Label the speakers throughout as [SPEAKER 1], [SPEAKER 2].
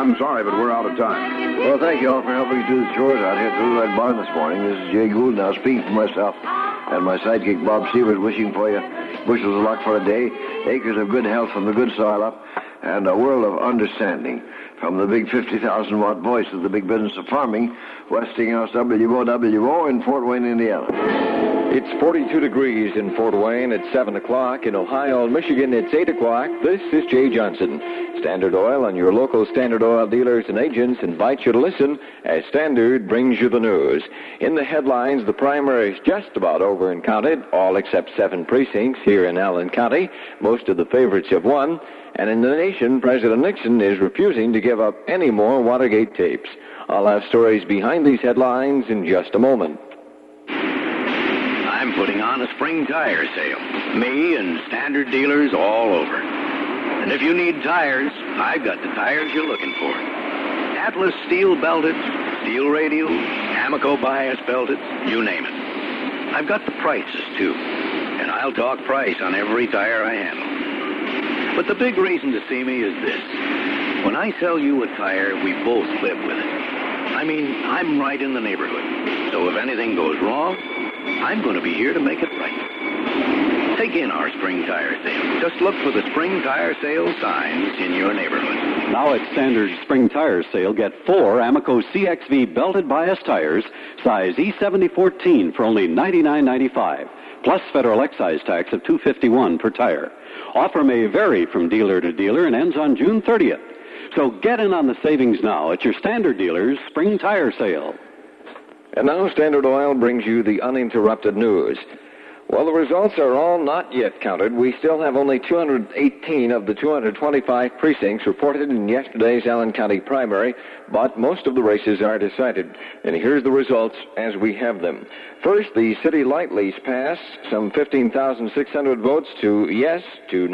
[SPEAKER 1] I'm sorry, but we're out of time.
[SPEAKER 2] Well, thank you all for helping me do the chores out here at the Red Barn this morning. This is Jay Gould now speaking for myself and my sidekick Bob Stevens, wishing for you bushels of luck for a day, acres of good health from the good soil up, and a world of understanding from the big 50,000-watt voice of the big business of farming, Westinghouse WOWO in Fort Wayne, Indiana.
[SPEAKER 3] It's 42 degrees in Fort Wayne at 7 o'clock. In Ohio and Michigan, it's 8 o'clock. This is Jay Johnson. Standard Oil and your local Standard Oil dealers and agents invite you to listen as Standard brings you the news. In the headlines, the primary is just about over and counted, all except 7 precincts here in Allen County. Most of the favorites have won. And in the nation, President Nixon is refusing to give up any more Watergate tapes. I'll have stories behind these headlines in just a moment.
[SPEAKER 4] I'm putting on a spring tire sale. Me and Standard dealers all over. And if you need tires, I've got the tires you're looking for. Atlas steel belted, steel radial, Amoco bias belted, you name it. I've got the prices, too. And I'll talk price on every tire I handle. But the big reason to see me is this. When I sell you a tire, we both live with it. I mean, I'm right in the neighborhood. So if anything goes wrong, I'm going to be here to make it right. Take in our spring tire sale. Just look for the spring tire sale signs in your neighborhood.
[SPEAKER 5] Now at Standard Spring Tire Sale, get 4 Amoco CXV belted bias tires, size E7014 for only $99.95, plus federal excise tax of $251 per tire. Offer may vary from dealer to dealer and ends on June 30th. So get in on the savings now at your Standard dealer's Spring Tire Sale.
[SPEAKER 3] And now Standard Oil brings you the uninterrupted news. Well, the results are all not yet counted. We still have only 218 of the 225 precincts reported in yesterday's Allen County primary, but most of the races are decided. And here's the results as we have them. First, the city light lease passed, some 15,600 votes to yes, to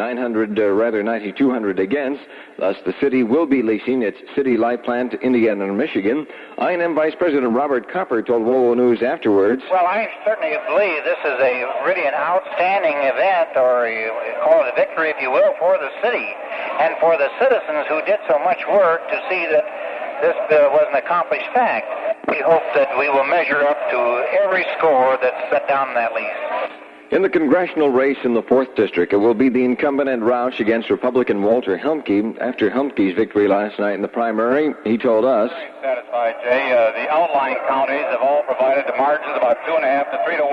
[SPEAKER 3] 9,200 against. Thus, the city will be leasing its city light plant to Indiana and Michigan. I&M Vice President Robert Copper told WOWO News afterwards,
[SPEAKER 6] Well, I certainly believe this is really an outstanding event, or you call it a victory, if you will, for the city and for the citizens who did so much work to see that this was an accomplished fact. We hope that we will measure up to every score that's set down in that lease.
[SPEAKER 3] In the congressional race in the 4th District, it will be the incumbent Ed Roush against Republican Walter Humke. After Humke's victory last night in the primary, he told us,
[SPEAKER 6] Satisfied, Jay. The outlying counties have all provided the margins about 2.5 to 3 to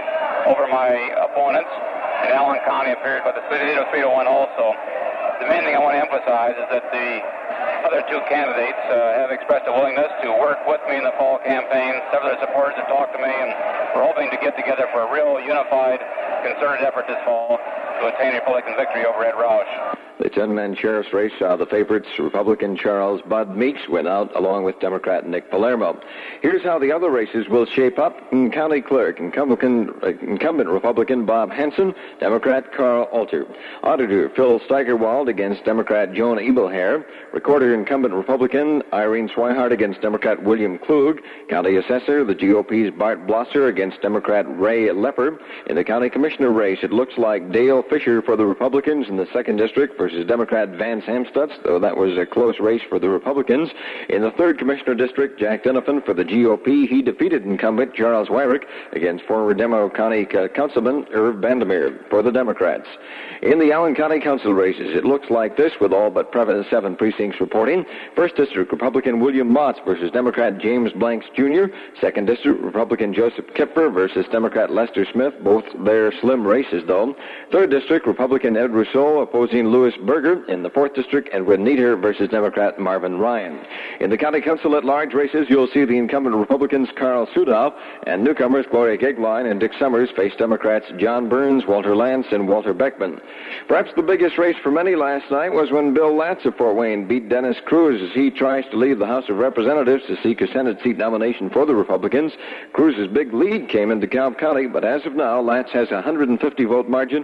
[SPEAKER 6] 1 over my opponents. In Allen County appeared, but the city was 3 to 1 also. The main thing I want to emphasize is that the other 2 candidates have expressed a willingness to work with me in the fall campaign. Several of their supporters have talked to me, and we're hoping to get together for a real unified, concerted effort this fall to attain a Republican victory over Ed Roush.
[SPEAKER 3] The 10-man sheriff's race saw the favorites, Republican Charles Bud Meeks, win out, along with Democrat Nick Palermo. Here's how the other races will shape up. In County Clerk, incumbent Republican Bob Hanson, Democrat Carl Alter. Auditor Phil Steigerwald against Democrat Joan Ebelhair. Recorder, incumbent Republican Irene Swihart against Democrat William Klug. County Assessor, the GOP's Bart Blosser against Democrat Ray Lepper. In the County Commissioner race, it looks like Dale Fisher for the Republicans in the 2nd District versus Democrat Vance Hamstutz, though that was a close race for the Republicans. In the 3rd Commissioner District, Jack Denifin for the GOP. He defeated incumbent Charles Wyrick against former Demo County Councilman Irv Vandermeer for the Democrats. In the Allen County Council races, it looks like this with all but 7 precincts reporting. 1st District, Republican William Motts versus Democrat James Blanks Jr. 2nd District, Republican Joseph Kipfer versus Democrat Lester Smith, both their slim races, though. 3rd District, Republican Ed Rousseau opposing Louis Berger. In the 4th District, Edwin Nieder versus Democrat Marvin Ryan. In the County Council at-large races, you'll see the incumbent Republicans Carl Sudow and newcomers Gloria Gigline and Dick Summers face Democrats John Burns, Walter Lance, and Walter Beckman. Perhaps the biggest race for many last night was when Bill Latz of Fort Wayne beat Dennis Cruz as he tries to leave the House of Representatives to seek a Senate seat nomination for the Republicans. Cruz's big lead came in DeKalb County, but as of now, Latz has a 150-vote margin, and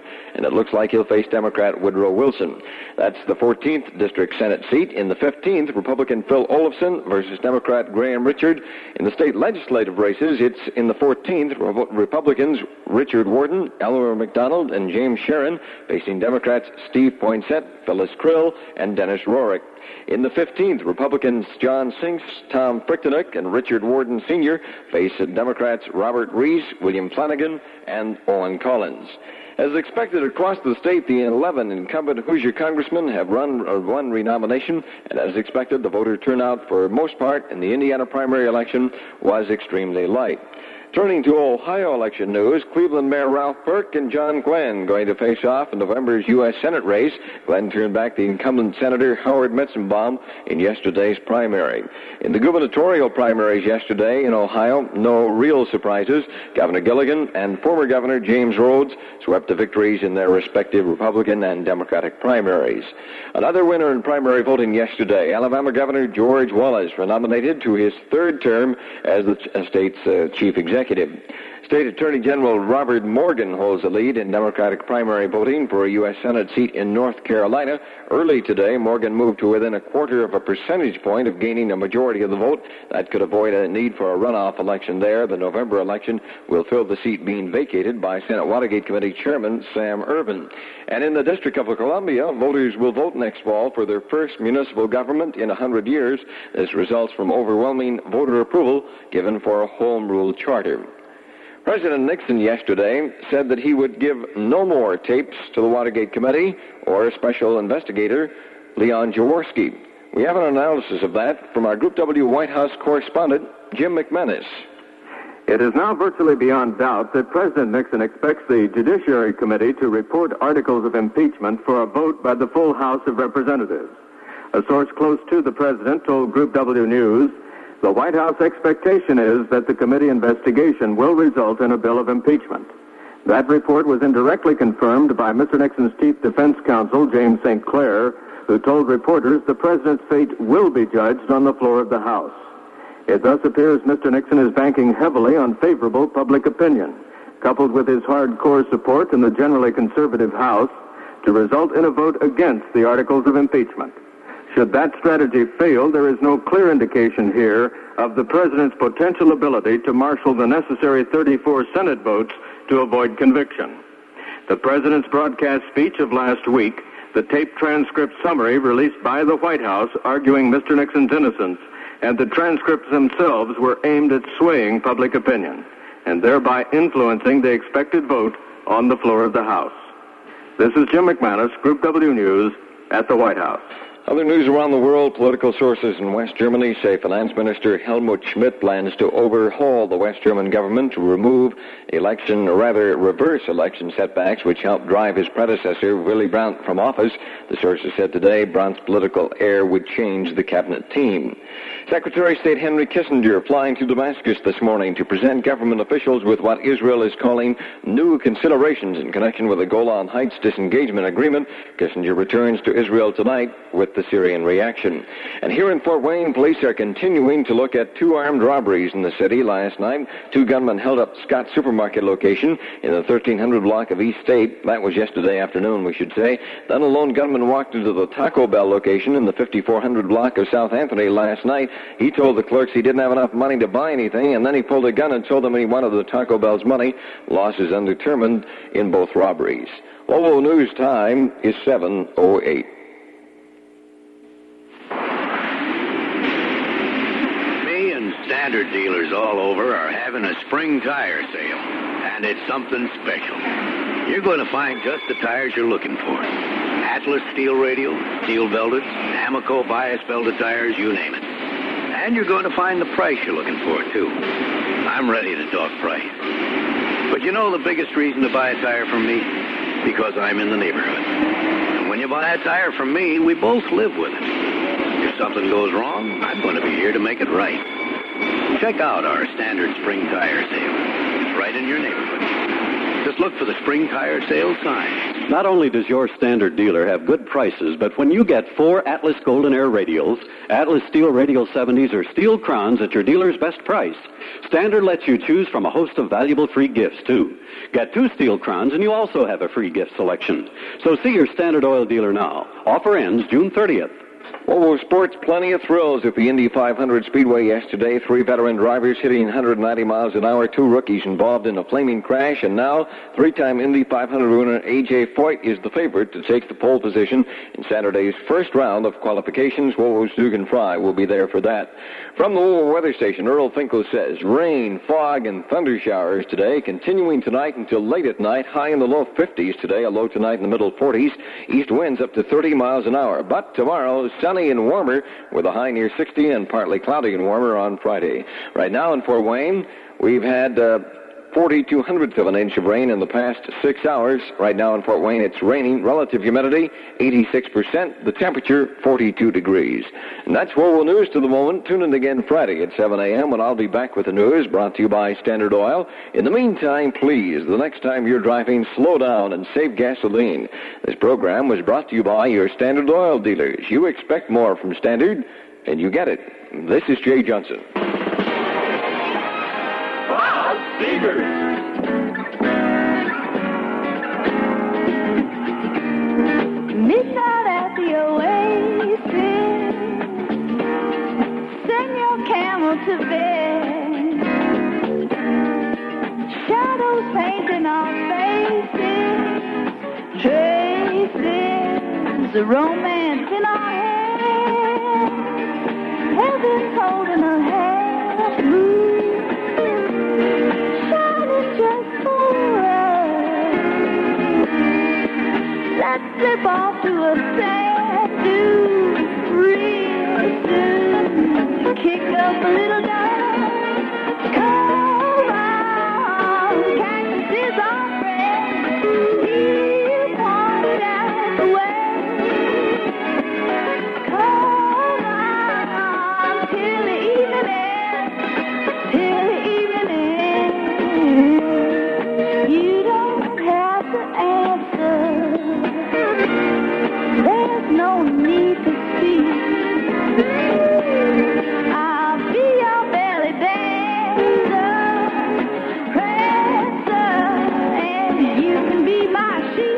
[SPEAKER 3] and it looks like he'll face Democrat Woodrow Wilson. That's the 14th District Senate seat. In the 15th, Republican Phil Olofson versus Democrat Graham Richard. In the state legislative races, it's in the 14th, Republicans Richard Warden, Eleanor McDonald, and James Sharon facing Democrats Steve Poinsett, Phyllis Krill, and Dennis Rorick. In the 15th, Republicans John Sinks, Tom Frichtenick, and Richard Warden Sr. face Democrats Robert Rees, William Flanagan, and Owen Collins. As expected across the state, the 11 incumbent Hoosier congressmen have won renomination, and as expected, the voter turnout for most part in the Indiana primary election was extremely light. Turning to Ohio election news, Cleveland Mayor Ralph Burke and John Glenn going to face off in November's U.S. Senate race. Glenn turned back the incumbent Senator Howard Metzenbaum in yesterday's primary. In the gubernatorial primaries yesterday in Ohio, no real surprises. Governor Gilligan and former Governor James Rhodes swept to victories in their respective Republican and Democratic primaries. Another winner in primary voting yesterday, Alabama Governor George Wallace, nominated to his third term as the state's chief executive. State Attorney General Robert Morgan holds the lead in Democratic primary voting for a U.S. Senate seat in North Carolina. Early today, Morgan moved to within 0.25 percentage point of gaining a majority of the vote. That could avoid a need for a runoff election there. The November election will fill the seat being vacated by Senate Watergate Committee Chairman Sam Ervin. And in the District of Columbia, voters will vote next fall for their first municipal government in 100 years. This results from overwhelming voter approval given for a home rule charter. President Nixon yesterday said that he would give no more tapes to the Watergate Committee or special investigator Leon Jaworski. We have an analysis of that from our Group W White House correspondent, Jim McManus.
[SPEAKER 7] It is now virtually beyond doubt that President Nixon expects the Judiciary Committee to report articles of impeachment for a vote by the full House of Representatives. A source close to the president told Group W News, the White House expectation is that the committee investigation will result in a bill of impeachment. That report was indirectly confirmed by Mr. Nixon's chief defense counsel, James St. Clair, who told reporters the president's fate will be judged on the floor of the House. It thus appears Mr. Nixon is banking heavily on favorable public opinion, coupled with his hardcore support in the generally conservative House, to result in a vote against the articles of impeachment. Should that strategy fail, there is no clear indication here of the president's potential ability to marshal the necessary 34 Senate votes to avoid conviction. The president's broadcast speech of last week, the tape transcript summary released by the White House arguing Mr. Nixon's innocence, and the transcripts themselves were aimed at swaying public opinion and thereby influencing the expected vote on the floor of the House. This is Jim McManus, Group W News, at the White House.
[SPEAKER 3] Other news around the world, political sources in West Germany say Finance Minister Helmut Schmidt plans to overhaul the West German government to reverse election setbacks which helped drive his predecessor, Willy Brandt, from office. The sources said today Brandt's political heir would change the cabinet team. Secretary of State Henry Kissinger flying to Damascus this morning to present government officials with what Israel is calling new considerations in connection with the Golan Heights disengagement agreement. Kissinger returns to Israel tonight with the Syrian reaction. And here in Fort Wayne, police are continuing to look at 2 armed robberies in the city last night. 2 gunmen held up Scott Supermarket location in the 1300 block of East State. That was yesterday afternoon, we should say. Then a lone gunman walked into the Taco Bell location in the 5400 block of South Anthony last night. He told the clerks he didn't have enough money to buy anything, and then he pulled a gun and told them he wanted the Taco Bell's money. Loss is undetermined in both robberies. Local news time is 7:08.
[SPEAKER 4] Standard dealers all over are having a spring tire sale, and it's something special. You're going to find just the tires you're looking for. Atlas steel radial, steel belted, Amoco bias belted tires, you name it. And you're going to find the price you're looking for, too. I'm ready to talk price. But you know the biggest reason to buy a tire from me? Because I'm in the neighborhood. And when you buy a tire from me, we both live with it. If something goes wrong, I'm going to be here to make it right. Check out our standard spring tire sale. It's right in your neighborhood. Just look for the spring tire sale sign.
[SPEAKER 5] Not only does your Standard dealer have good prices, but when you get 4 Atlas Golden Air radials, Atlas Steel Radial 70s, or Steel Crowns at your dealer's best price, Standard lets you choose from a host of valuable free gifts, too. Get 2 Steel Crowns, and you also have a free gift selection. So see your Standard Oil dealer now. Offer ends June 30th.
[SPEAKER 3] Volvo Sports, plenty of thrills at the Indy 500 Speedway yesterday. 3 veteran drivers hitting 190 miles an hour, 2 rookies involved in a flaming crash, and now 3-time Indy 500 winner A.J. Foyt is the favorite to take the pole position in Saturday's first round of qualifications. Volvo's Dugan Fry will be there for that. From the Volvo Weather Station, Earl Finkel says, rain, fog, and thunder showers today, continuing tonight until late at night, high in the low 50s today, a low tonight in the middle 40s, east winds up to 30 miles an hour. But tomorrow, sunny and warmer, with a high near 60 and partly cloudy and warmer on Friday. Right now in Fort Wayne, we've had 42/100ths of an inch of rain in the past 6 hours. Right now in Fort Wayne, it's raining. Relative humidity, 86%. The temperature, 42 degrees. And that's Volvo News to the moment. Tune in again Friday at 7 a.m. when I'll be back with the news brought to you by Standard Oil. In the meantime, please, the next time you're driving, slow down and save gasoline. This program was brought to you by your Standard Oil dealers. You expect more from Standard, and you get it. This is Jay Johnson.
[SPEAKER 8] Midnight at the Oasis, send your camel to bed. Shadows painting our faces, traces of romance in our hands. Heaven's holding a hand, shining just for us. Let's slip off to a sand dune real soon. Kick up a little dust. Come on, cactus is our friend. He'll point out the way. Come on, till the evening ends. Till the evening ends. You don't have to answer. There's no need to speak. I'll be your belly dancer, prancer, and you can be my sheep.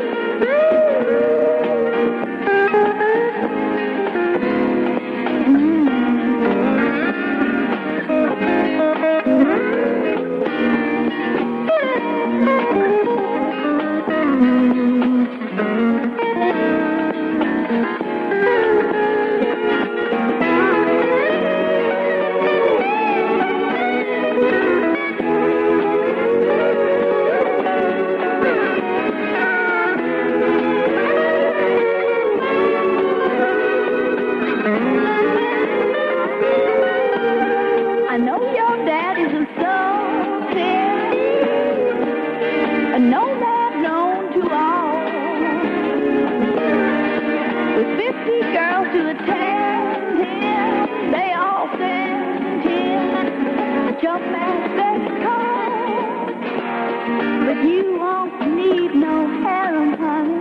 [SPEAKER 8] I know your daddy's a sultan, a nomad known to all, with 50 girls to attend him. They all send him a jump aspect call, but you won't need no harem, honey,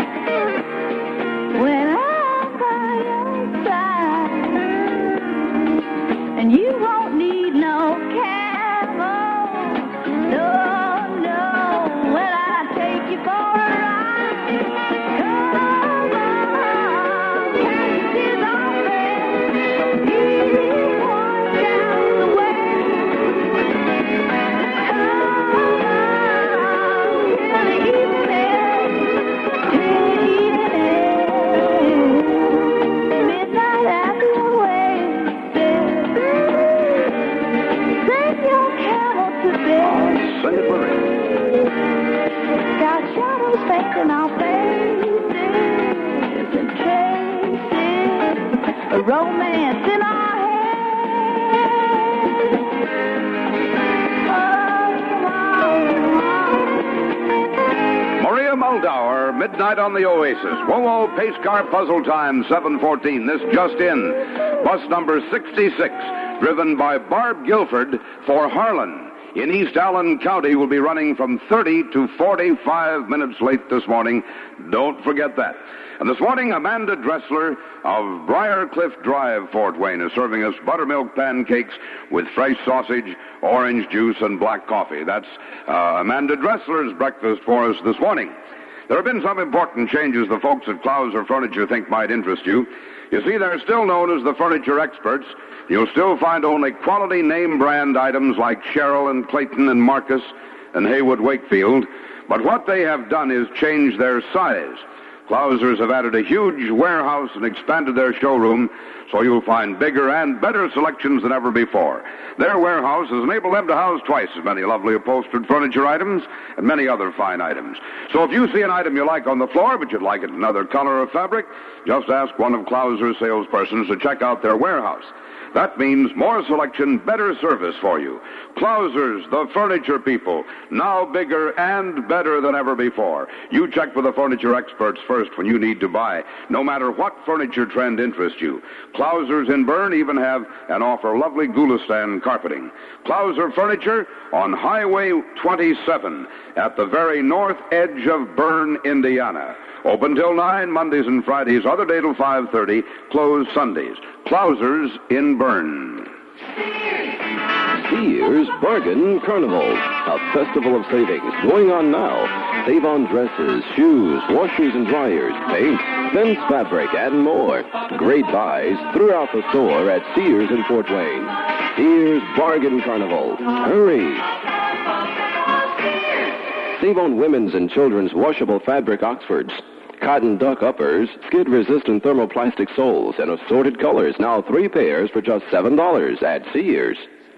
[SPEAKER 8] when I'm by your side. And you won't need no camel, no, no, when I take you for a ride. Come on, cactus is our friend. He'll point out the way. Come on, till the evening, till the evening. Midnight at the Oasis. Send your camel to bed.
[SPEAKER 1] Send it for me.
[SPEAKER 8] Got shadows painting our faces and traces of romance in our
[SPEAKER 1] Maria Muldaur, Midnight on the Oasis. Wowo Pace Car Puzzle Time, 7:14. This just in. Bus number 66, driven by Barb Guilford for Harlan. in East Allen County will be running from 30 to 45 minutes late this morning. Don't forget that. And this morning, Amanda Dressler of Briarcliff Drive, Fort Wayne, is serving us buttermilk pancakes with fresh sausage, orange juice, and black coffee. That's Amanda Dressler's breakfast for us this morning. There have been some important changes the folks at Clouser Furniture think might interest you. You see, they're still known as the furniture experts. You'll still find only quality name brand items like Sherrill and Clayton and Marcus and Haywood Wakefield. But what they have done is change their size. Clausers have added a huge warehouse and expanded their showroom, so you'll find bigger and better selections than ever before. Their warehouse has enabled them to house twice as many lovely upholstered furniture items and many other fine items. So if you see an item you like on the floor, but you'd like it in another color or fabric, just ask one of Clauser's salespersons to check out their warehouse. That means more selection, better service for you. Clausers, the furniture people, now bigger and better than ever before. You check with the furniture experts first when you need to buy, no matter what furniture trend interests you. Clausers in Bern even have and offer lovely Gulistan carpeting. Clauser Furniture on Highway 27 at the very north edge of Bern, Indiana. Open till 9 Mondays and Fridays, other day till 5:30, closed Sundays. Clausers in Bern.
[SPEAKER 9] Sears Bargain Carnival, a festival of savings going on now. Save on dresses, shoes, washers and dryers, paint, men's fabric, and more. Great buys throughout the store at Sears in Fort Wayne. Sears Bargain Carnival. Hurry! Save on women's and children's washable fabric Oxfords, cotton duck uppers, skid-resistant thermoplastic soles, and assorted colors. Now 3 pairs for just $7 at Sears.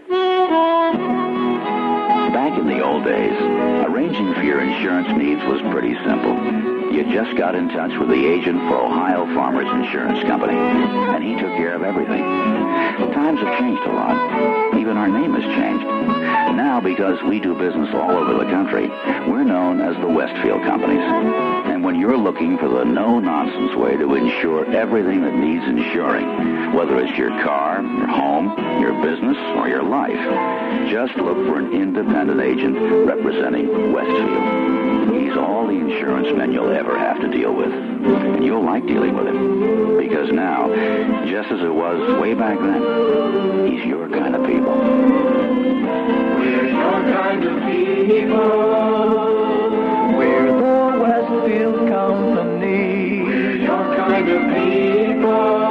[SPEAKER 10] Back in the old days, arranging for your insurance needs was pretty simple. You just got in touch with the agent for Ohio Farmers Insurance Company, and he took care of everything. Times have changed a lot. Even our name has changed. Now, because we do business all over the country, we're known as the Westfield Companies. And when you're looking for the no-nonsense way to insure everything that needs insuring, whether it's your car, your home, your business, or your life, just look for an independent agent representing Westfield. He's all the insurance men you'll ever have to deal with. And you'll like dealing with him. Because now, just as it was way back then, he's your kind of people.
[SPEAKER 8] We're your kind of people. We're the Westfield Company. We're your kind of people.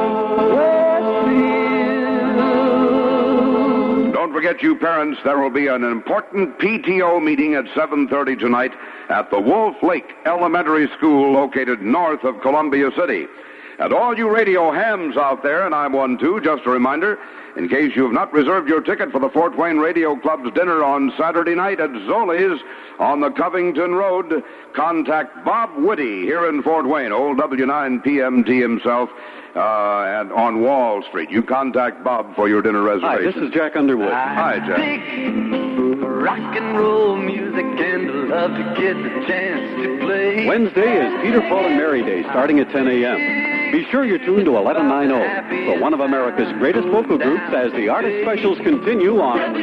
[SPEAKER 8] Westfield.
[SPEAKER 1] Don't forget, you parents, there will be an important PTO meeting at 7:30 tonight at the Wolf Lake Elementary School located north of Columbia City. And all you radio hams out there, and I'm one too, just a reminder, in case you have not reserved your ticket for the Fort Wayne Radio Club's dinner on Saturday night at Zoli's on the Covington Road, contact Bob Whitty here in Fort Wayne, old W9PMT himself, and on Wall Street. You contact Bob for your dinner reservation.
[SPEAKER 5] Hi, this is Jack Underwood.
[SPEAKER 1] Hi, Jack.
[SPEAKER 8] Rock and roll music and love to get the chance to play.
[SPEAKER 5] Wednesday is Peter, Paul, and Mary Day, starting at 10 a.m. Be sure you're tuned to 1190 for one of America's greatest vocal groups as the artist specials continue on.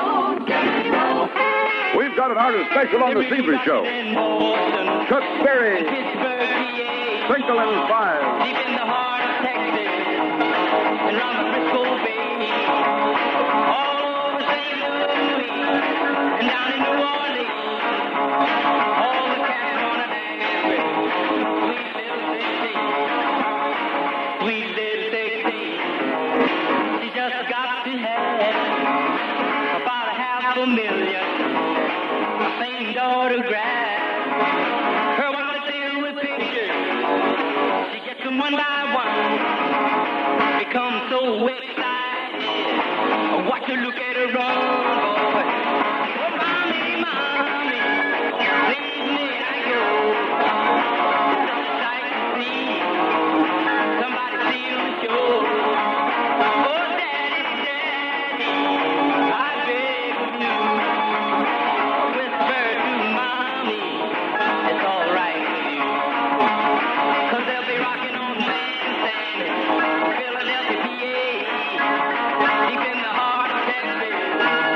[SPEAKER 1] We've got an artist special on the Zebra Show. Chuck Berry, Twinkle and Five.
[SPEAKER 8] Deep in the heart of Texas, and round the Frisco Bay, all over St. Louis, and down in New Orleans, all the California sweet little Dixie, she just got to have about $500,000 famed autograph. Her wallet filled with pictures, she gets them one by one, becomes so excited. Watch her look at her run, boy. Oh, mommy, mommy, leave me, I go. Sight to see, somebody steal the show. Oh, daddy, daddy, I beg of you, whisper to mommy, it's all right with you. 'Cause they'll be rocking on Philadelphia, PA, deep in the heart of Texas.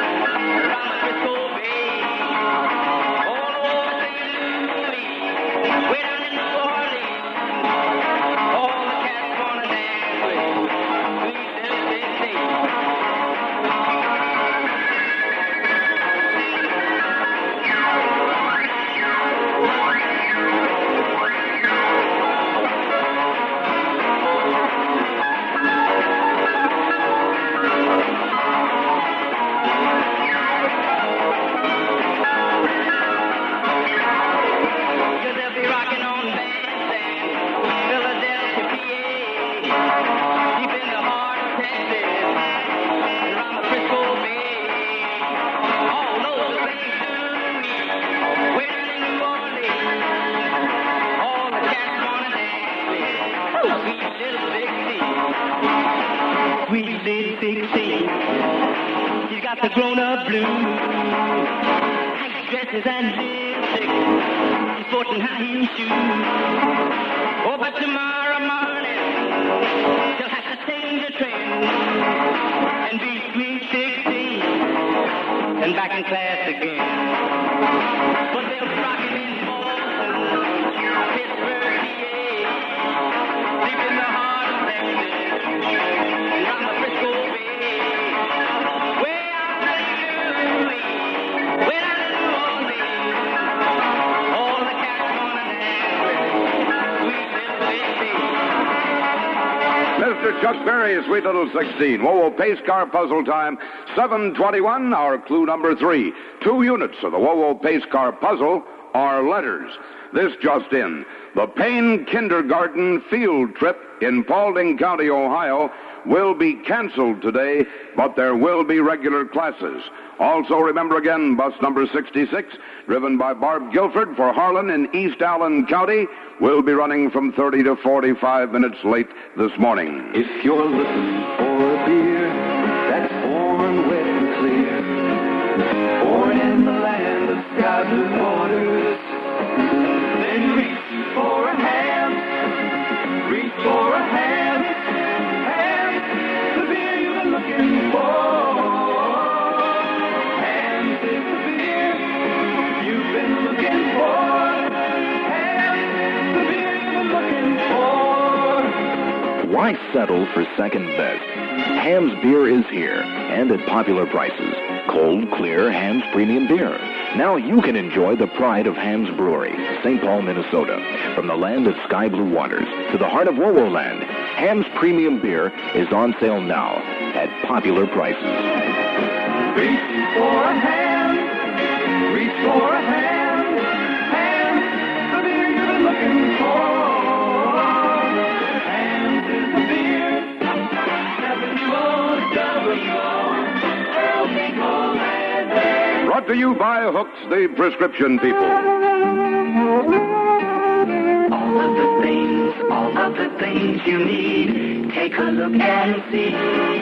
[SPEAKER 11] did 16. She's got the grown-up blues, tight dresses and lipstick, she's sporting high-heel shoes. Oh, but tomorrow morning she'll have to change the trend and be sweet 16 and back in class again. But they'll rock it in Boston, Pittsburgh, PA, deep in the heart of Texas, around the Frisco Bay, way out to Louis, way down to New Orleans. All the cats wanna dance with sweet little 16.
[SPEAKER 1] Mr. Chuck Berry, Sweet Little 16. Whoa-Whoa Pace Car Puzzle Time, 7:21, our clue number 3. 2 units of the Whoa-Whoa Pace Car Puzzle are letters. This just in. The Payne Kindergarten field trip in Paulding County, Ohio, will be canceled today, but there will be regular classes. Also, remember again, bus number 66, driven by Barb Guilford for Harlan in East Allen County, will be running from 30 to 45 minutes late this morning.
[SPEAKER 12] If you're looking for a beer that's born wet and clear, born in the land of sky blue waters, then reach for a ham, reach for a ham, ham, the beer you've been looking for. Ham is the beer you've been looking for. Ham, the beer you've been looking for.
[SPEAKER 13] Why settle for second best? Ham's beer is here, and at popular prices. Cold, clear Ham's Premium Beer. Now you can enjoy the pride of Ham's Brewery, St. Paul, Minnesota. From the land of sky blue waters to the heart of Whoa-Whoa Land, Ham's Premium Beer is on sale now at popular prices.
[SPEAKER 12] Reach for a ham, reach for a ham, ham, the beer you've been looking for. Ham's is the beer,
[SPEAKER 1] Brought to you by Hooks, the prescription people.
[SPEAKER 11] All of the things you need, take a look and see.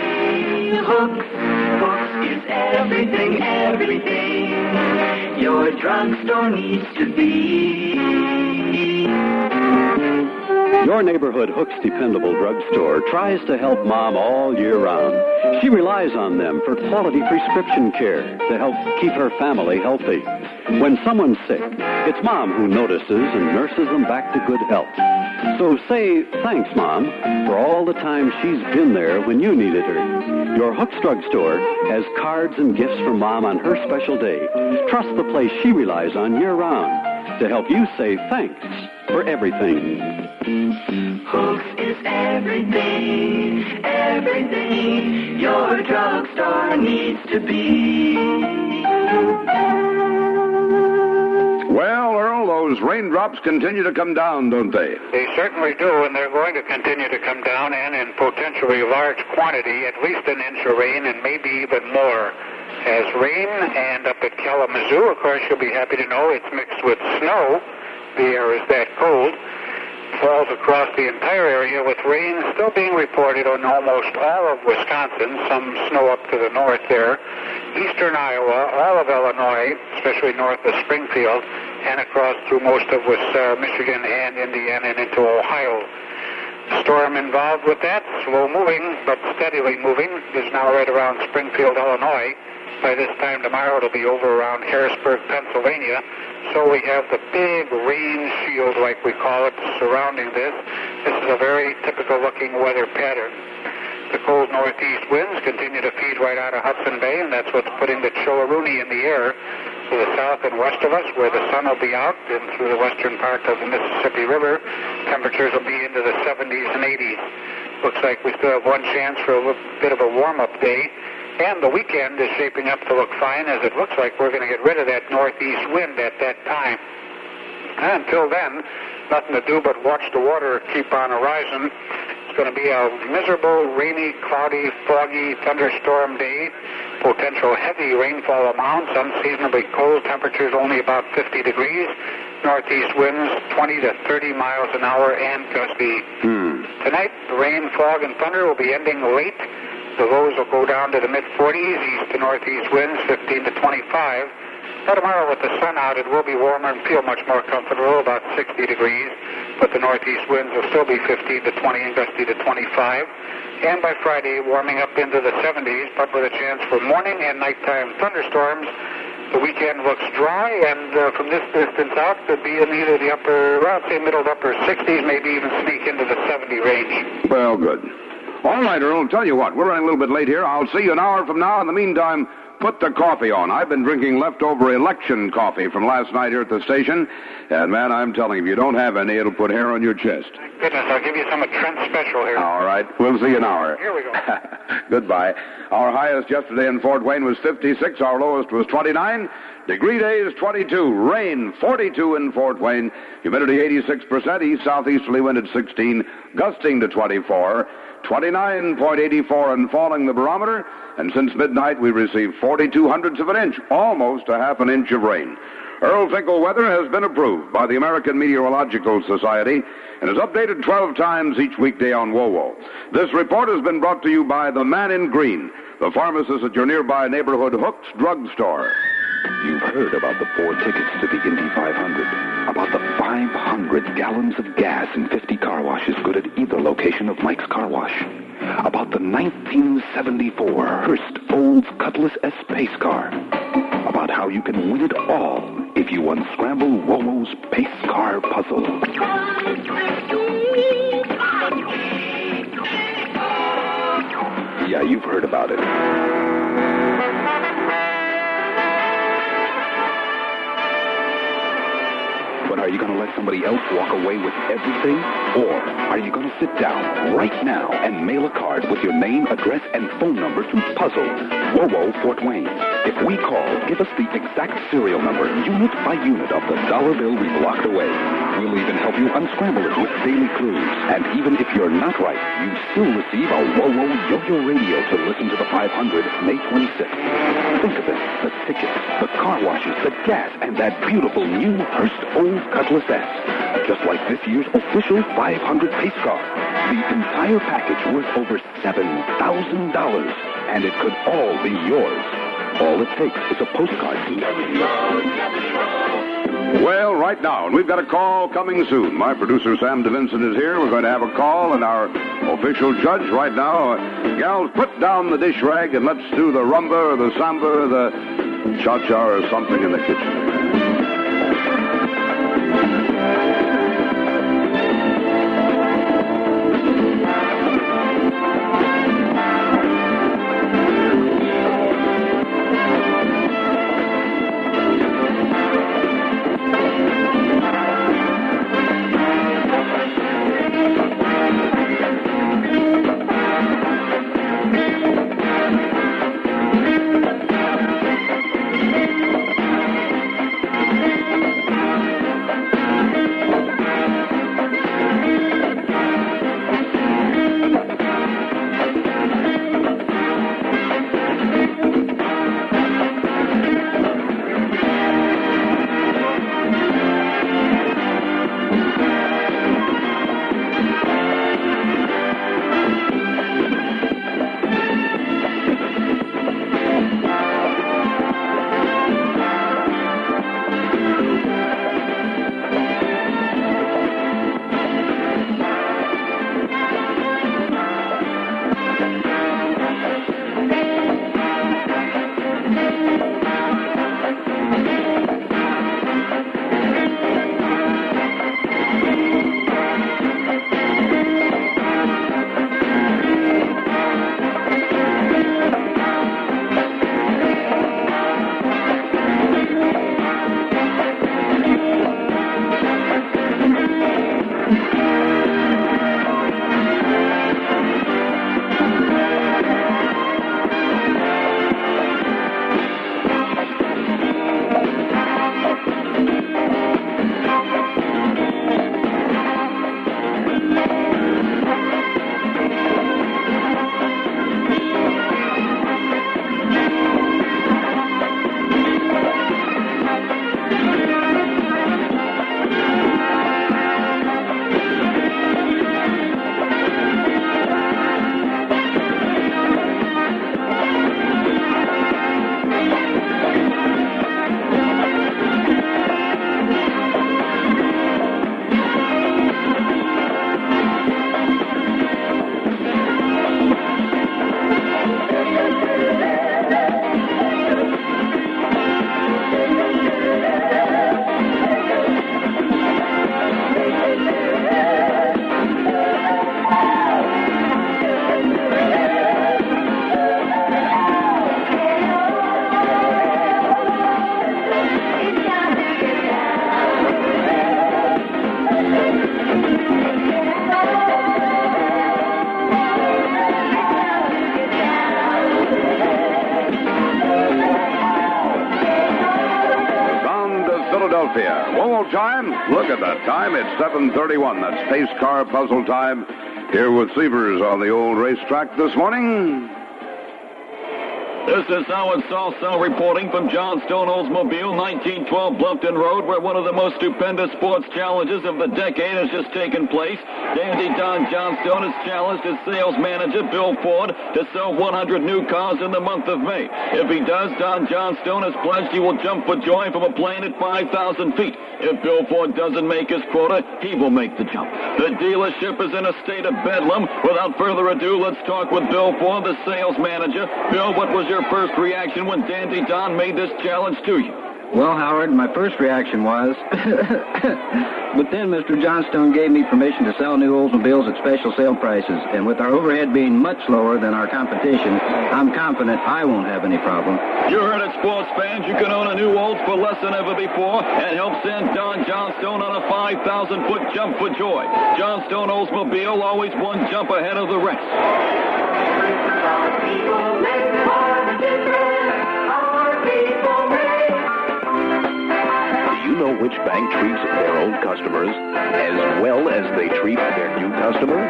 [SPEAKER 11] Hooks is everything, everything your drugstore needs to be.
[SPEAKER 5] Your neighborhood Hooks Dependable Drugstore tries to help Mom all year round. She relies on them for quality prescription care to help keep her family healthy. When someone's sick, it's Mom who notices and nurses them back to good health. So say thanks, Mom, for all the time she's been there when you needed her. Your Hooks Drugstore has cards and gifts for Mom on her special day. Trust the place she relies on year-round to help you say thanks for everything.
[SPEAKER 11] Hooks is everything, everything your drugstore needs to be.
[SPEAKER 1] Well, Earl, those raindrops continue to come down, don't they?
[SPEAKER 6] They certainly do, and they're going to continue to come down, and in potentially large quantity, at least an inch of rain, and maybe even more. As rain, and up at Kalamazoo, of course, you'll be happy to know it's mixed with snow. The air is that cold. Falls across the entire area, with rain still being reported on almost all of Wisconsin, some snow up to the north there, eastern Iowa, all of Illinois, especially north of Springfield, and across through most of Michigan and Indiana and into Ohio. Storm involved with that, slow moving but steadily moving, is now right around Springfield, Illinois. By this time tomorrow, it'll be over around Harrisburg, Pennsylvania. So we have the big rain shield, like we call it, surrounding this. This is a very typical-looking weather pattern. The cold northeast winds continue to feed right out of Hudson Bay, and that's what's putting the chillaroonie in the air to the south and west of us, where the sun will be out, and through the western part of the Mississippi River, temperatures will be into the 70s and 80s. Looks like we still have one chance for a little bit of a warm-up day. And the weekend is shaping up to look fine, as it looks like we're going to get rid of that northeast wind at that time. And until then, nothing to do but watch the water keep on rising. It's going to be a miserable, rainy, cloudy, foggy, thunderstorm day. Potential heavy rainfall amounts, unseasonably cold temperatures only about 50 degrees. Northeast winds 20 to 30 miles an hour and gusty. Tonight, the rain, fog, and thunder will be ending late.
[SPEAKER 14] The lows will go down to the mid-40s, east to northeast winds, 15 to 25. Now tomorrow with the sun out, it will be warmer and feel much more comfortable, about 60 degrees. But the northeast winds will still be 15 to 20 and gusty to 25. And by Friday, warming up into the 70s, but with a chance for morning and nighttime thunderstorms. The weekend looks dry, and from this distance out, could be in either the upper, well, I'd say middle to upper 60s, maybe even sneak into the 70 range.
[SPEAKER 1] Well, good. All right, Earl, tell you what, we're running a little bit late here. I'll see you an hour from now. In the meantime, put the coffee on. I've been drinking leftover election coffee from last night here at the station, and, man, I'm telling you, if you don't have any, it'll put hair on your chest.
[SPEAKER 14] Thank goodness, I'll give you some of Trent's special here.
[SPEAKER 1] All right, we'll see you in an hour.
[SPEAKER 14] Here we go.
[SPEAKER 1] Goodbye. Our highest yesterday in Fort Wayne was 56. Our lowest was 29. Degree days, 22. Rain, 42 in Fort Wayne. Humidity, 86%. East-southeasterly wind at 16. Gusting to 24. 29.84 and falling the barometer. And since midnight, we received 42 hundredths of an inch, almost a half an inch of rain. Earl Finkel weather has been approved by the American Meteorological Society and is updated 12 times each weekday on WOWO. This report has been brought to you by the Man in Green, the pharmacist at your nearby neighborhood Hook's Drug Store.
[SPEAKER 15] You've heard about the 4 tickets to the Indy 500, about the 500 gallons of gas and 50 car washes good at either location of Mike's Car Wash, about the 1974 Hearst Olds Cutlass S Pace Car, about how you can win it all if you unscramble WOWO's Pace Car Puzzle. Yeah, you've heard about it. But are you going to let somebody else walk away with everything? Or are you going to sit down right now and mail a card with your name, address, and phone number to Puzzle, WOWO, Fort Wayne? If we call, give us the exact serial number, unit by unit, of the dollar bill we've locked away. We'll even help you unscramble it with daily clues. And even if you're not right, you still receive a WOWO Yo-Yo radio to listen to the 500 May 26th. Think of it, the tickets, the car washes, the gas, and that beautiful new Hearst Olds Cutlass S. Just like this year's official 500 pace car. The entire package worth over $7,000. And it could all be yours. All it takes is a postcard.
[SPEAKER 1] Well, right now, and we've got a call coming soon. My producer, Sam DeVincent, is here. We're going to have a call, and our official judge right now. Gals, put down the dish rag, and let's do the rumba or the samba or the cha-cha or something in the kitchen. Philadelphia. One more time. Look at that time. It's 7:31. That's pace car puzzle time here with Sievers on the old racetrack this morning.
[SPEAKER 16] This is Howard Salsell reporting from Johnstone Oldsmobile, 1912 Bluffton Road, where one of the most stupendous sports challenges of the decade has just taken place. Dandy Don Johnstone has challenged his sales manager, Bill Ford, to sell 100 new cars in the month of May. If he does, Don Johnstone has pledged he will jump for joy from a plane at 5,000 feet. If Bill Ford doesn't make his quota, he will make the jump. The dealership is in a state of bedlam. Without further ado, let's talk with Bill Ford, the sales manager. Bill, what was your first reaction when Dandy Don made this challenge to you?
[SPEAKER 17] Well, Howard, my first reaction was, but then Mr. Johnstone gave me permission to sell new Oldsmobiles at special sale prices, and with our overhead being much lower than our competition, I'm confident I won't have any problem.
[SPEAKER 16] You heard it, sports fans. You can own a new Olds for less than ever before and help send Don Johnstone on a 5,000-foot jump for joy. Johnstone Oldsmobile, always one jump ahead of the rest.
[SPEAKER 13] Do you know which bank treats their old customers as well as they treat their new customers?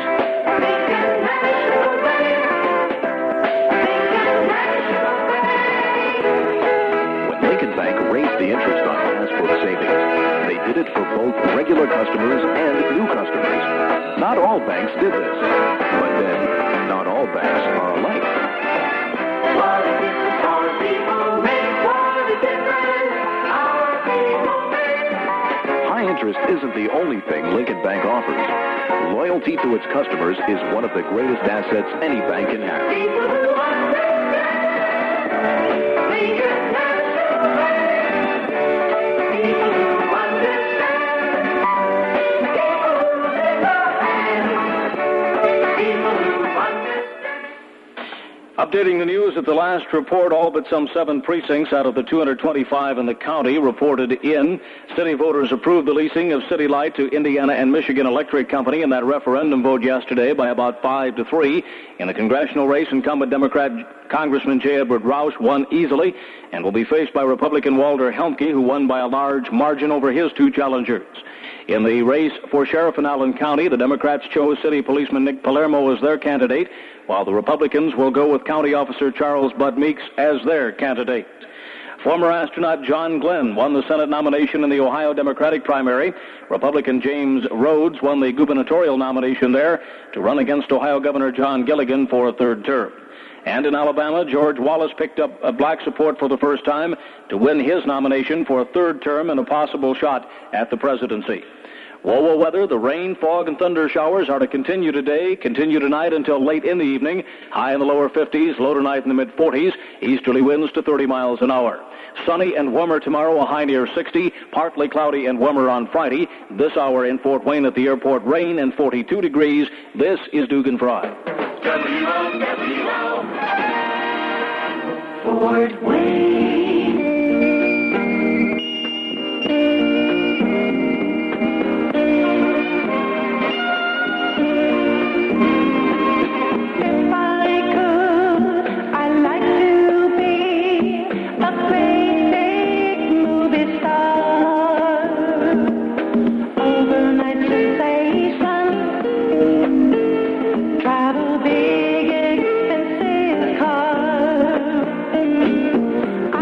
[SPEAKER 13] When Lincoln Bank raised the interest on passbook savings, they did it for both regular customers and new customers. Not all banks did this, but then not all banks are alike. High interest isn't the only thing Lincoln Bank offers. Loyalty to its customers is one of the greatest assets any bank can have.
[SPEAKER 18] Updating the news at the last report, all but some 7 precincts out of the 225 in the county reported in. City voters approved the leasing of City Light to Indiana and Michigan Electric Company in that referendum vote yesterday by about 5-3. In the congressional race, incumbent Democrat Congressman J. Edward Roush won easily and will be faced by Republican Walter Helmke, who won by a large margin over his 2 challengers. In the race for sheriff in Allen County, the Democrats chose City Policeman Nick Palermo as their candidate, while the Republicans will go with County Officer Charles Bud Meeks as their candidate. Former astronaut John Glenn won the Senate nomination in the Ohio Democratic primary. Republican James Rhodes won the gubernatorial nomination there to run against Ohio Governor John Gilligan for a 3rd term. And in Alabama, George Wallace picked up black support for the first time to win his nomination for a 3rd term and a possible shot at the presidency. WOWO weather, the rain, fog, and thunder showers are to continue today, continue tonight until late in the evening. High in the lower 50s, low tonight in the mid-40s, easterly winds to 30 miles an hour. Sunny and warmer tomorrow, a high near 60, partly cloudy and warmer on Friday. This hour in Fort Wayne at the airport, rain and 42 degrees. This is Dugan Fry.
[SPEAKER 8] Fort Wayne.
[SPEAKER 12] Travel big, expensive car.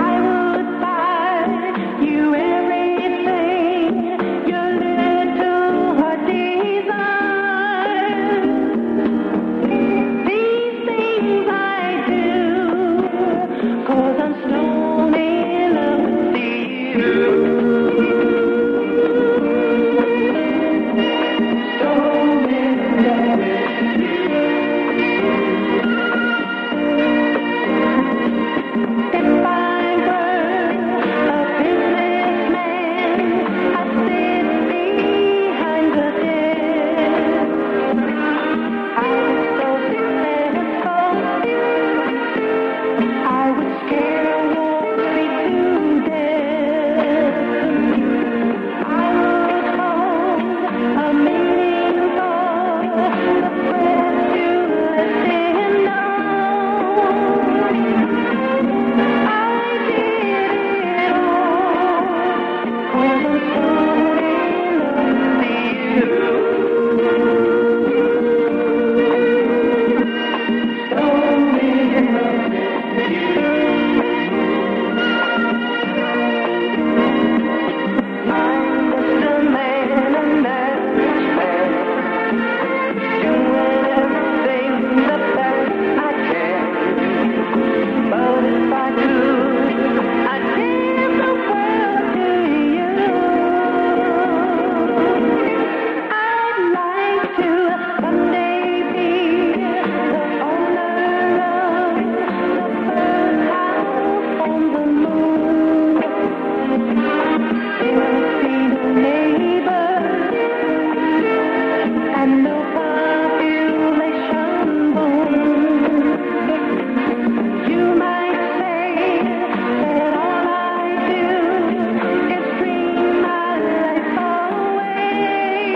[SPEAKER 8] and no population born. You might say that all I do is dream my life away.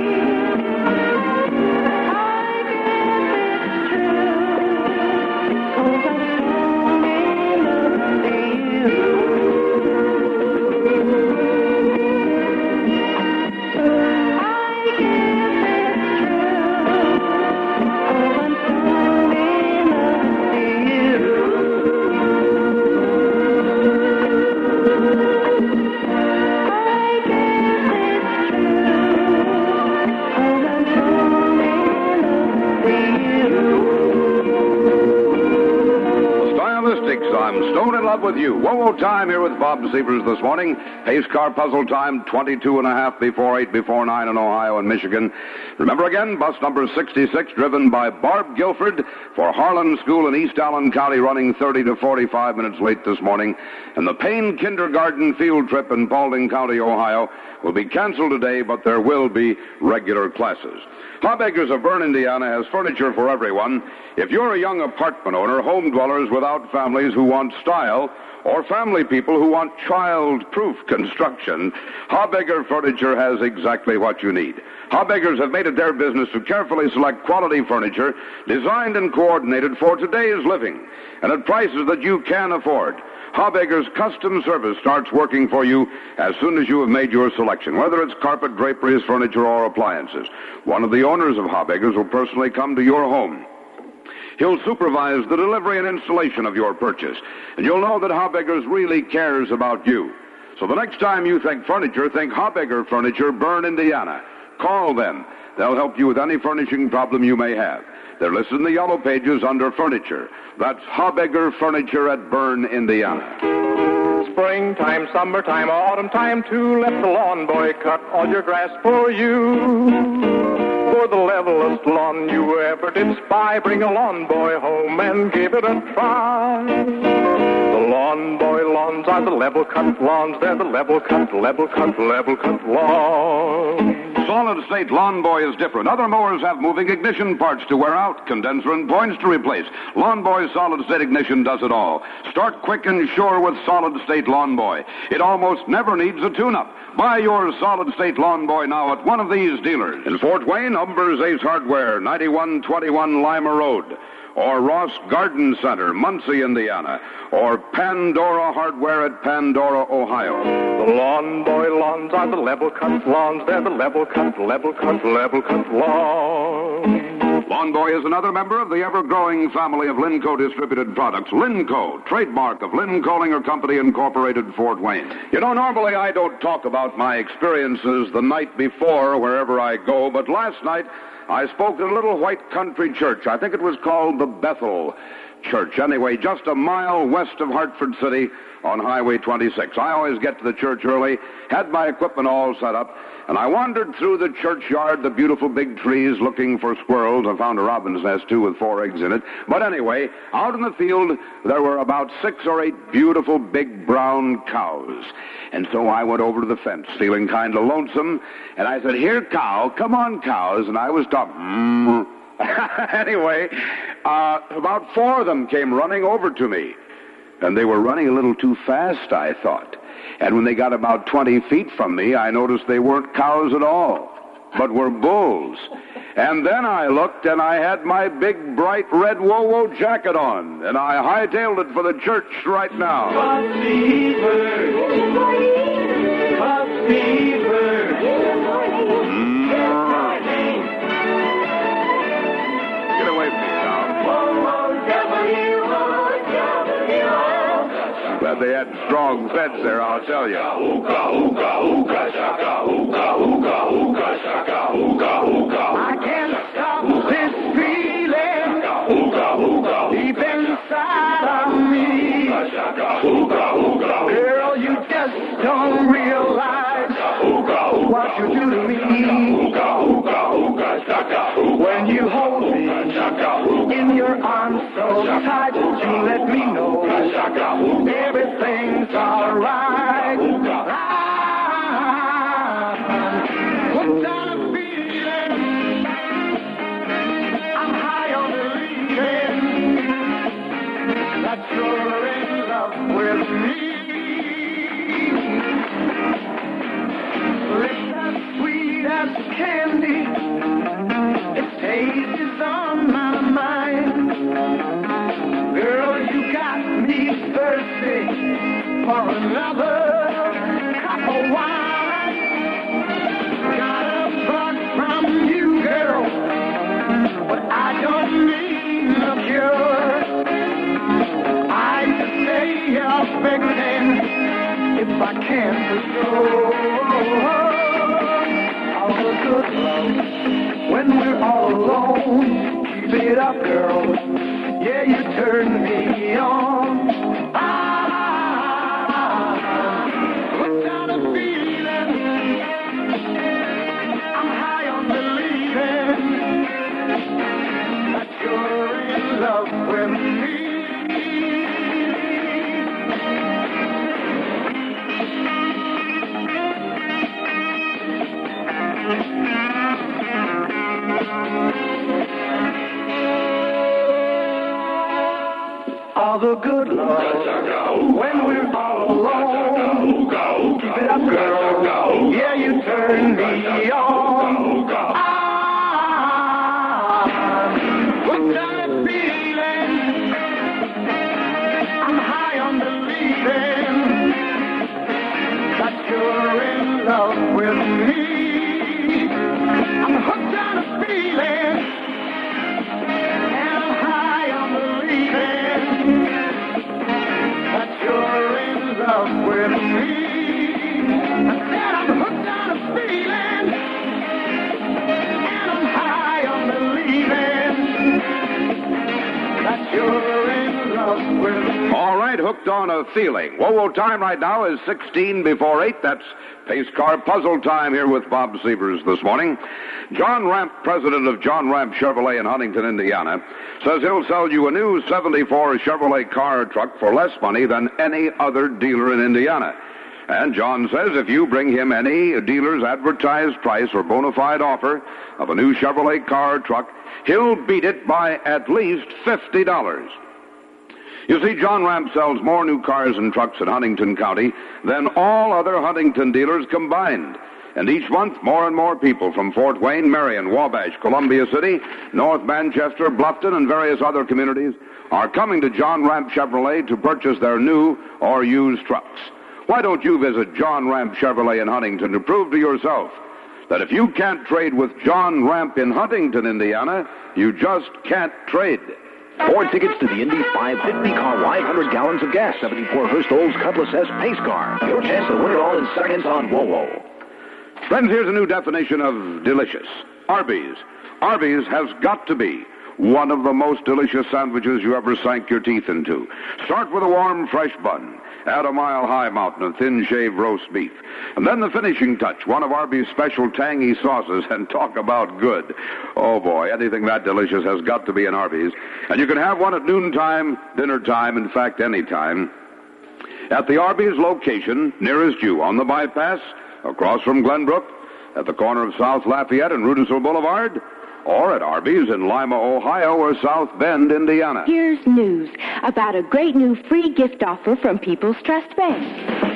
[SPEAKER 8] I guess it's true, 'cause I'm strong enough for you.
[SPEAKER 1] I'm Stone in Love with You. Whoa time here with Bob Sievers this morning. Pace car puzzle time, 22 and a half before 8, before 9 in Ohio and Michigan. Remember again, bus number 66, driven by Barb Guilford for Harlan School in East Allen County, running 30 to 45 minutes late this morning. And the Payne Kindergarten field trip in Paulding County, Ohio, will be canceled today, but there will be regular classes. Hobakers of Bern, Indiana has furniture for everyone. If you're a young apartment owner, home dwellers without families who want style, or family people who want child-proof construction, Hobbaker Furniture has exactly what you need. Hobbakers have made it their business to carefully select quality furniture designed and coordinated for today's living and at prices that you can afford. Hobbaker's custom service starts working for you as soon as you have made your selection, whether it's carpet, draperies, furniture, or appliances. One of the owners of Hobbaker's will personally come to your home. He'll supervise the delivery and installation of your purchase, and you'll know that Hobbaker's really cares about you. So the next time you think furniture, think Hobbaker Furniture, Bern, Indiana. Call them. They'll help you with any furnishing problem you may have. They're listed in the yellow pages under furniture. That's Hobbaker Furniture at Bern, Indiana.
[SPEAKER 19] Springtime, summertime, autumn time too. Let the lawn boy cut all your grass for you. For the levelest lawn you ever did spy, bring a lawn boy home and give it a try. The lawn boy lawns are the level cut lawns. They're the level cut lawns.
[SPEAKER 1] Solid State Lawn Boy is different. Other mowers have moving ignition parts to wear out, condenser and points to replace. Lawn Boy's Solid State Ignition does it all. Start quick and sure with Solid State Lawn Boy. It almost never needs a tune-up. Buy your Solid State Lawn Boy now at one of these dealers. In Fort Wayne, Umber's Ace Hardware, 9121 Lima Road. Or Ross Garden Center, Muncie, Indiana. Or Pandora Hardware at Pandora, Ohio.
[SPEAKER 19] The lawn boy lawns are the level cut lawns. They're the level cut lawns.
[SPEAKER 1] Lawn Boy is another member of the ever-growing family of Linco distributed products. Linco, trademark of Lynn Collinger Company Incorporated, Fort Wayne. You know, normally I don't talk about my experiences the night before wherever I go, but last night I spoke at a little white country church. I think it was called the Bethel Church. Anyway, just a mile west of Hartford City on Highway 26. I always get to the church early, had my equipment all set up, and I wandered through the churchyard, the beautiful big trees, looking for squirrels. I found a robin's nest, too, with 4 eggs in it. But anyway, out in the field, there were about 6 or 8 beautiful big brown cows. And so I went over to the fence, feeling kind of lonesome, and I said, "Here, cow, come on, cows." And I was talking. Anyway, about 4 of them came running over to me. And they were running a little too fast, I thought. And when they got about 20 feet from me, I noticed they weren't cows at all, but were bulls. And then I looked, and I had my big, bright red Wo-Wo jacket on, and I hightailed it for the church right now.
[SPEAKER 8] Bob Sievers. Bob Sievers.
[SPEAKER 1] Get away from me, cow. Glad they had strong feds there, I'll tell you.
[SPEAKER 8] I can't stop this feeling deep inside of me. Girl, you just don't realize what you do to me. When you hold me in your arms so tight, you let me know everything's all right. What kind of feeling
[SPEAKER 12] taste is on my mind. Girl, you got me thirsty for another cup of wine. Got a bug from you, girl, but I don't need no cure. I just stay up begging if I can restore all the good love when we're all alone. Keep it up, girl. Yeah, you turn me on. Hooked on a feeling. I'm high on believing that you're in love with me. All the good love when we're all alone. Keep it up, girl. Yeah, you turn me on. Hooked on a feeling. I'm high on believing that you're in love with me. I'm hooked on a feeling. With me, I said I'm hooked on a feeling, and I'm high on believing that you're in love with me.
[SPEAKER 1] All right, hooked on a feeling. Whoa, time right now is 16 before 8. That's Pace Car Puzzle time here with Bob Sievers this morning. John Ramp, president of John Ramp Chevrolet in Huntington, Indiana, says he'll sell you a new 74 Chevrolet car truck for less money than any other dealer in Indiana. And John says if you bring him any dealer's advertised price or bona fide offer of a new Chevrolet car truck, he'll beat it by at least $50. You see, John Ramp sells more new cars and trucks in Huntington County than all other Huntington dealers combined. And each month, more and more people from Fort Wayne, Marion, Wabash, Columbia City, North Manchester, Bluffton, and various other communities are coming to John Ramp Chevrolet to purchase their new or used trucks. Why don't you visit John Ramp Chevrolet in Huntington to prove to yourself that if you can't trade with John Ramp in Huntington, Indiana, you just can't trade.
[SPEAKER 13] 4 tickets to the Indy 550 car, 500 gallons of gas, 74 Hurst Olds Cutlass S Pace car. Your chance to win it all in seconds on Whoa.
[SPEAKER 1] Friends, here's a new definition of delicious. Arby's. Arby's has got to be one of the most delicious sandwiches you ever sank your teeth into. Start with a warm, fresh bun. Add a mile-high mountain of thin-shaved roast beef. And then the finishing touch, one of Arby's special tangy sauces, and talk about good. Oh, boy, anything that delicious has got to be in Arby's. And you can have one at noontime, dinner time, in fact, any time. At the Arby's location nearest you on the bypass, across from Glenbrook, at the corner of South Lafayette and Rudisill Boulevard, or at Arby's in Lima, Ohio, or South Bend, Indiana.
[SPEAKER 20] Here's news about a great new free gift offer from People's Trust Bank.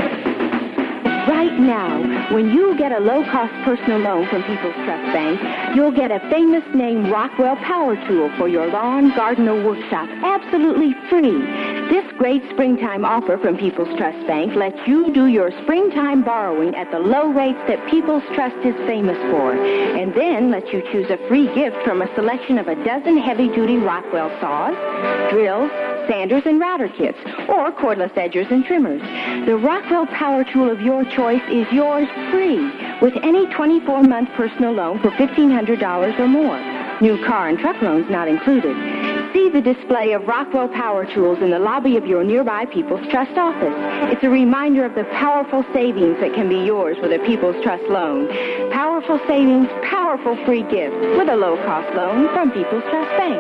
[SPEAKER 20] Right now, when you get a low-cost personal loan from People's Trust Bank, you'll get a famous name Rockwell Power Tool for your lawn, garden, or workshop, absolutely free. This great springtime offer from People's Trust Bank lets you do your springtime borrowing at the low rates that People's Trust is famous for, and then lets you choose a free gift from a selection of a dozen heavy-duty Rockwell saws, drills, sanders, and router kits, or cordless edgers and trimmers. The Rockwell Power Tool of your choice is yours free with any 24-month personal loan for $1,500 or more. New car and truck loans not included. See the display of Rockwell Power Tools in the lobby of your nearby People's Trust office. It's a reminder of the powerful savings that can be yours with a People's Trust loan. Powerful savings, powerful free gifts with a low-cost loan from People's Trust Bank.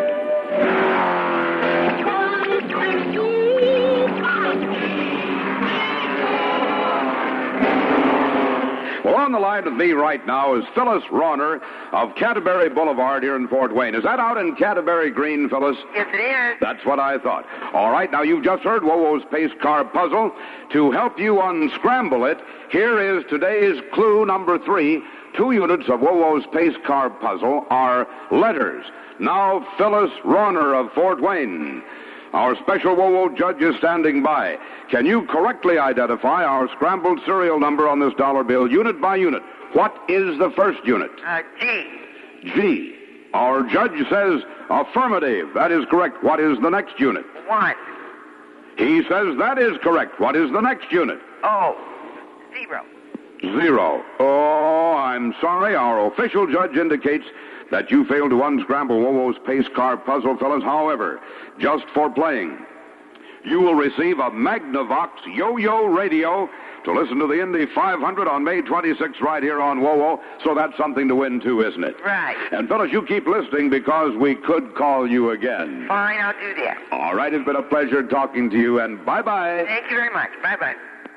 [SPEAKER 1] Well, on the line with me right now is Phyllis Rawner of Canterbury Boulevard here in Fort Wayne. Is that out in Canterbury Green, Phyllis?
[SPEAKER 21] Yes, it is.
[SPEAKER 1] That's what I thought. All right, now you've just heard Wowo's Pace Car Puzzle. To help you unscramble it, here is today's clue number 3 2 units of WoWo's Pace Car Puzzle are letters. Now, Phyllis Ronner of Fort Wayne. Our special WoWo judge is standing by. Can you correctly identify our scrambled serial number on this dollar bill, unit by unit? What is the first unit?
[SPEAKER 21] G.
[SPEAKER 1] G. Our judge says affirmative. That is correct. What is the next unit?
[SPEAKER 21] 1.
[SPEAKER 1] He says that is correct. What is the next unit?
[SPEAKER 21] O. 0.
[SPEAKER 1] 0. Oh, I'm sorry. Our official judge indicates that you failed to unscramble WoWo's Pace Car Puzzle, fellas. However, just for playing, you will receive a Magnavox Yo-Yo radio to listen to the Indy 500 on May 26th right here on WoWo. So that's something to win, too, isn't it?
[SPEAKER 21] Right.
[SPEAKER 1] And, fellas, you keep listening because we could call you again.
[SPEAKER 21] Fine, I'll do that.
[SPEAKER 1] All right, it's been a pleasure talking to you, and bye-bye.
[SPEAKER 21] Thank you very much. Bye-bye.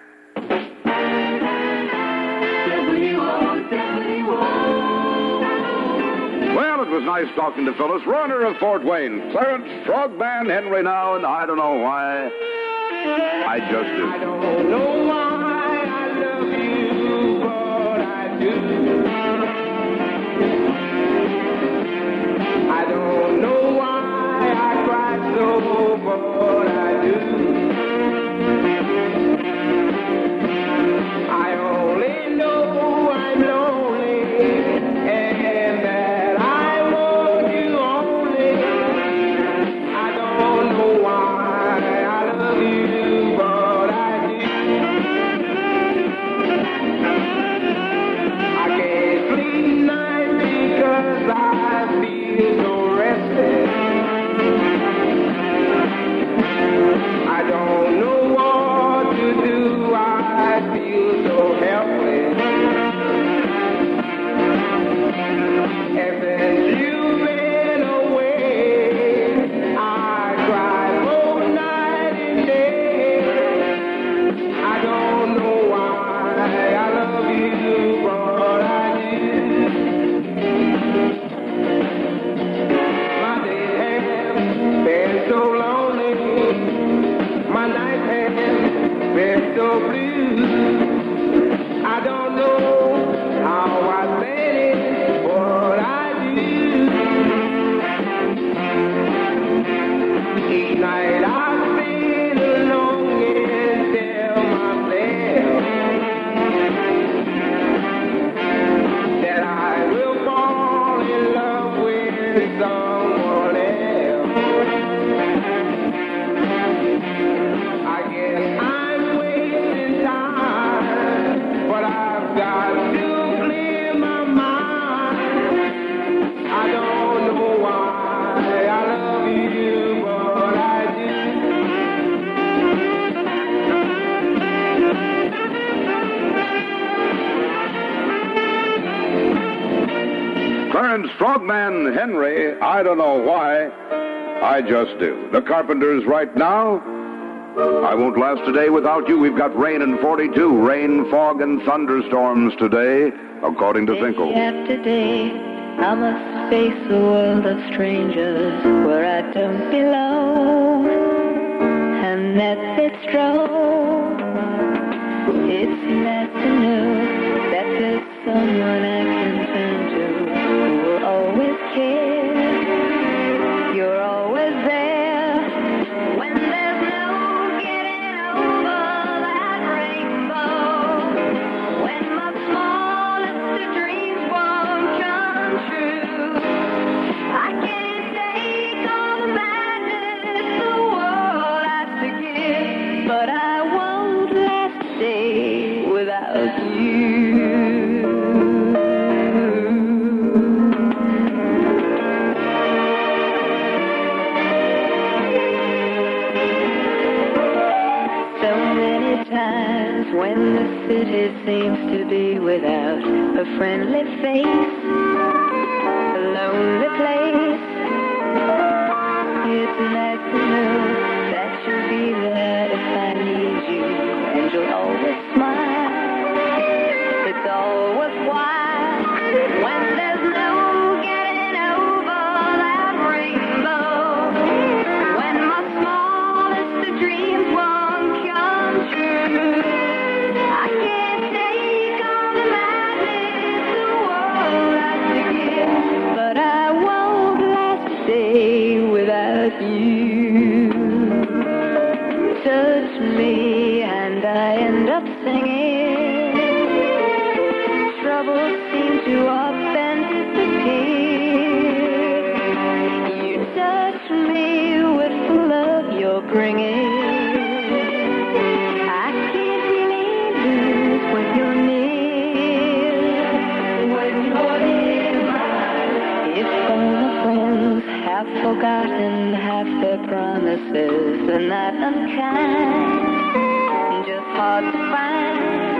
[SPEAKER 1] Well, it was nice talking to Phyllis Ronner of Fort Wayne. Clarence Frogman Henry now, and I don't know why. I just do.
[SPEAKER 12] I don't know why I love you, but I do. I don't know why I cry so, but I do. I only know I'm lonely, and that I want you only. I don't know why I love you, but I do. I can't sleep night because I feel so restless. I don't know what to do. I feel so helpless. And since you've been away, I cry both night and day. I don't know why I love you, but I do. My days have been so lonely. My nights have been so blue. I don't know how I said it, but I do. Each night I sit alone and tell myself that I will fall in love with someone else. I guess I'm wasting time, but I've got to clear my mind. I don't know why I love you, but I
[SPEAKER 1] Clarence Frogman Henry, I don't know why, I just do. The Carpenters right now. I won't last a day without you. We've got rain and 42, rain, fog, and thunderstorms today, according to Finkel.
[SPEAKER 8] Day after day, I must face a world of strangers where I don't belong. And that's its trouble. It's nice to know that there's someone I can turn to who will always care. You're always there when there's no getting over that rainbow. When my smallest dreams won't come true, I can't take all the madness the world has to give, but I won't last a day without you. So many times when the city seems to be without a friendly face, a lonely place, it's nice to know that you'll be there if I need you, and you'll always smile. It's all worthwhile when there's no getting over that rainbow. When my smallest dreams won't come true, I can't take all the madness the world bring it. I can't really lose when you're near. When you're near mine. If all my friends have forgotten half their promises and not unkind, just hard to find.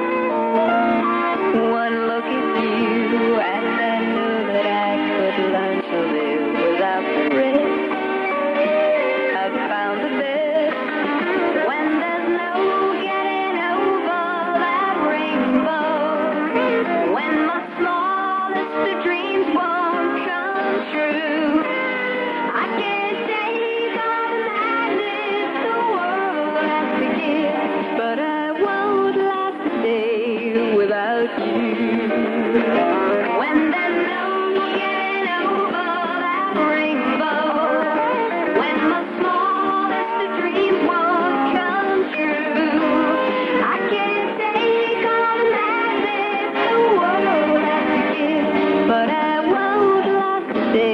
[SPEAKER 8] One look at you and I knew that I could learn to live without the rest. I've found the best when there's no getting over that rainbow. When my smallest of dreams won't come true, I can't take all the madness the world has to give, but I won't last a day without you. When there's no getting over that rainbow, when my smallest of dreams won't come true, I can't take all the madness the world has to give, but I won't last a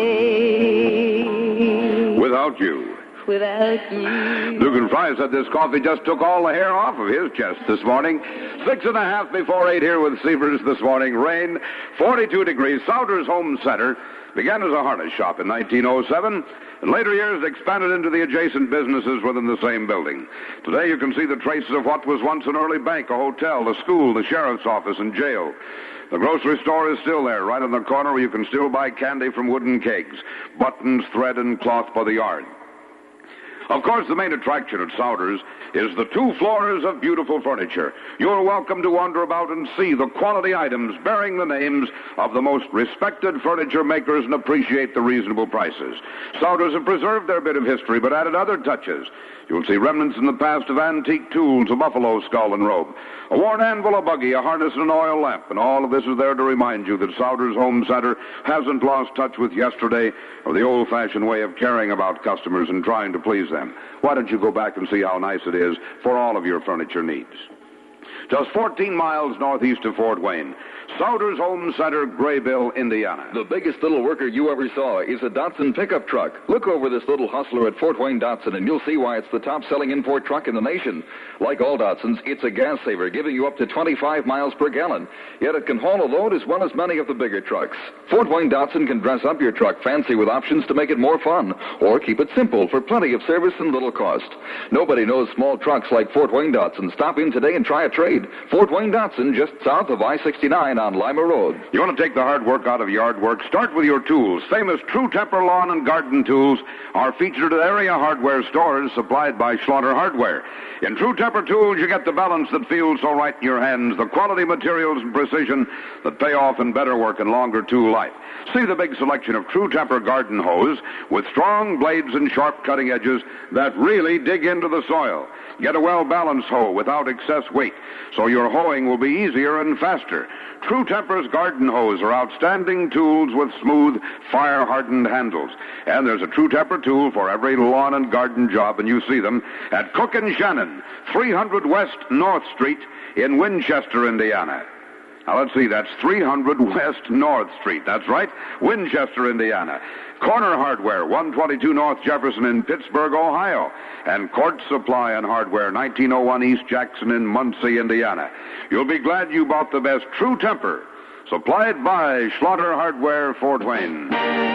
[SPEAKER 8] day
[SPEAKER 1] Without you.
[SPEAKER 8] without you.
[SPEAKER 1] Dugan Fry said this coffee just took all the hair off of his chest this morning. 6:30 before 8 here with Sievers this morning. Rain, 42 degrees. Souders Home Center began as a harness shop in 1907. In later years, expanded into the adjacent businesses within the same building. Today, you can see the traces of what was once an early bank, a hotel, a school, the sheriff's office, and jail. The grocery store is still there, right on the corner where you can still buy candy from wooden kegs, buttons, thread, and cloth by the yard. Of course, the main attraction at Souders is the 2 floors of beautiful furniture. You're welcome to wander about and see the quality items bearing the names of the most respected furniture makers and appreciate the reasonable prices. Souders have preserved their bit of history but added other touches. You'll see remnants in the past of antique tools, a buffalo skull and robe, a worn anvil, a buggy, a harness, and an oil lamp. And all of this is there to remind you that Souders Home Center hasn't lost touch with yesterday or the old-fashioned way of caring about customers and trying to please them. Why don't you go back and see how nice it is for all of your furniture needs? Just 14 miles northeast of Fort Wayne. Souders Home Center, Graybill, Indiana.
[SPEAKER 2] The biggest little worker you ever saw is a Datsun pickup truck. Look over this little hustler at Fort Wayne Datsun, and you'll see why it's the top-selling import truck in the nation. Like all Datsuns, it's a gas saver, giving you up to 25 miles per gallon. Yet it can haul a load as well as many of the bigger trucks. Fort Wayne Datsun can dress up your truck fancy with options to make it more fun, or keep it simple for plenty of service and little cost. Nobody knows small trucks like Fort Wayne Datsun. Stop in today and try a trade. Fort Wayne Datsun, just south of I-69 on Lima Road.
[SPEAKER 1] You want to take the hard work out of yard work? Start with your tools. Famous True Temper lawn and garden tools are featured at area hardware stores supplied by Schlauter Hardware. In True Temper tools, you get the balance that feels so right in your hands, the quality materials and precision that pay off in better work and longer tool life. See the big selection of True Temper garden hose with strong blades and sharp cutting edges that really dig into the soil. Get a well-balanced hoe without excess weight, so your hoeing will be easier and faster. True Temper's garden hose are outstanding tools with smooth, fire-hardened handles. And there's a True Temper tool for every lawn and garden job, and you see them at Cook & Shannon, 300 West North Street in Winchester, Indiana. Now, let's see, that's 300 West North Street. That's right, Winchester, Indiana. Corner Hardware, 122 North Jefferson in Pittsburgh, Ohio. And Court Supply and Hardware, 1901 East Jackson in Muncie, Indiana. You'll be glad you bought the best True Temper, supplied by Schlauter Hardware, Fort Wayne.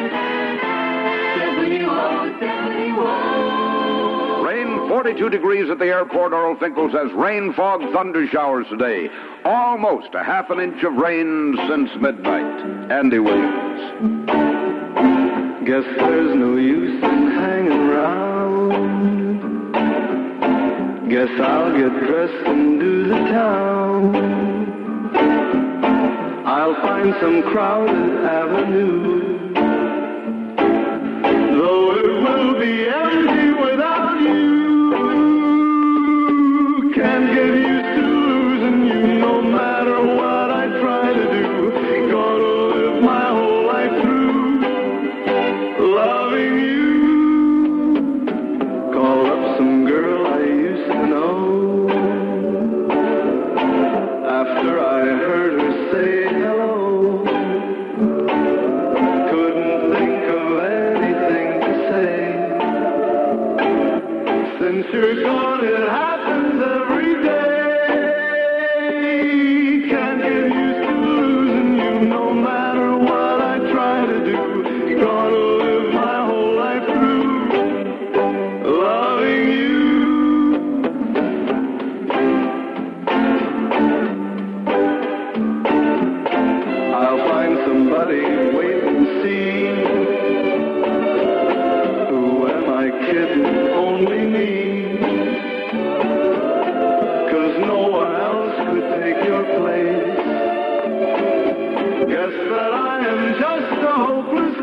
[SPEAKER 1] Rain, 42 degrees at the airport. Oral Finkel says rain, fog, thunder showers today. Almost a half an inch of rain since midnight. Andy Williams.
[SPEAKER 12] Guess there's no use in hanging around. Guess I'll get dressed and do the town. I'll find some crowded avenue, though it will be empty without you. Can't get used to losing you no matter what I try to do. Gonna live my whole life through loving you. Call up some girl I used to know. After I heard her say hello, Nothing's sure gone, it happens every day. Can't get used to losing you no matter what I try to do. Gonna live my whole life through loving you. I'll find somebody, wait and see. Who am I kidding? Only me. 'Cause no one else could take your place. Guess that I am just a hopeless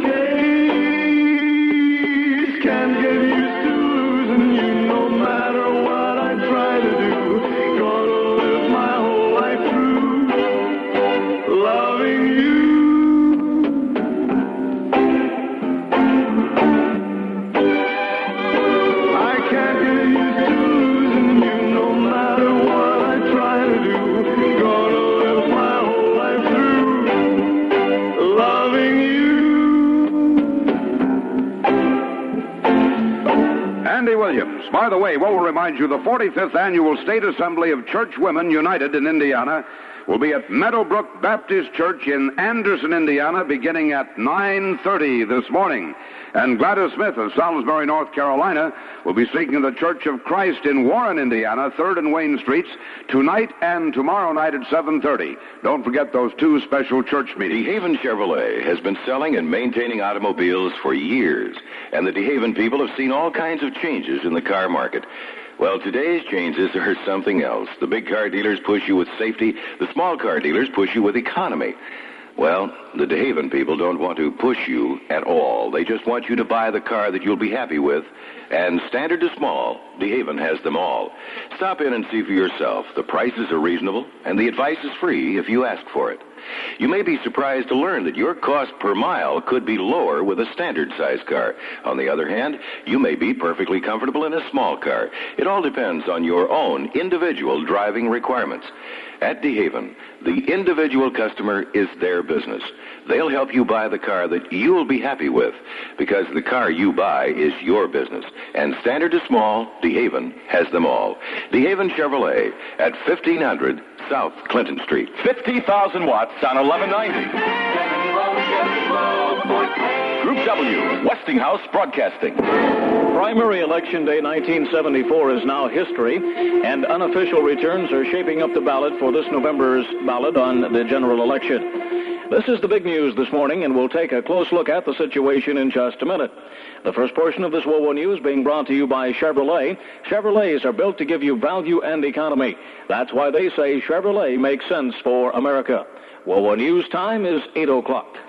[SPEAKER 12] case. Can't get used to losing you no matter what I try to do. Gonna live my whole life through loving you. I can't get used to losing you no matter what I try to do. Gonna live my whole life through loving you.
[SPEAKER 1] Andy Williams. By the way, we'll remind you the 45th Annual State Assembly of Church Women United in Indiana will be at Meadowbrook Baptist Church in Anderson, Indiana, beginning at 9:30 this morning. And Gladys Smith of Salisbury, North Carolina, will be speaking at the Church of Christ in Warren, Indiana, 3rd and Wayne Streets, tonight and tomorrow night at 7:30. Don't forget those two special church meetings.
[SPEAKER 7] DeHaven Chevrolet has been selling and maintaining automobiles for years, and the DeHaven people have seen all kinds of changes in the car market. Well, today's changes are something else. The big car dealers push you with safety. The small car dealers push you with economy. Well, the DeHaven people don't want to push you at all. They just want you to buy the car that you'll be happy with. And standard to small, DeHaven has them all. Stop in and see for yourself. The prices are reasonable, and the advice is free if you ask for it. You may be surprised to learn that your cost per mile could be lower with a standard-size car. On the other hand, you may be perfectly comfortable in a small car. It all depends on your own individual driving requirements. At DeHaven, the individual customer is their business. They'll help you buy the car that you'll be happy with, because the car you buy is your business. And standard to small, DeHaven has them all. DeHaven Chevrolet at 1500 South Clinton Street.
[SPEAKER 22] 50,000 watts on 1190. Group W, Westinghouse Broadcasting.
[SPEAKER 18] Primary Election Day 1974 is now history, and unofficial returns are shaping up the ballot for this November's ballot on the general election. This is the big news this morning, and we'll take a close look at the situation in just a minute. The first portion of this WOWO News being brought to you by Chevrolet. Chevrolets are built to give you value and economy. That's why they say Chevrolet makes sense for America. WOWO News time is 8 o'clock.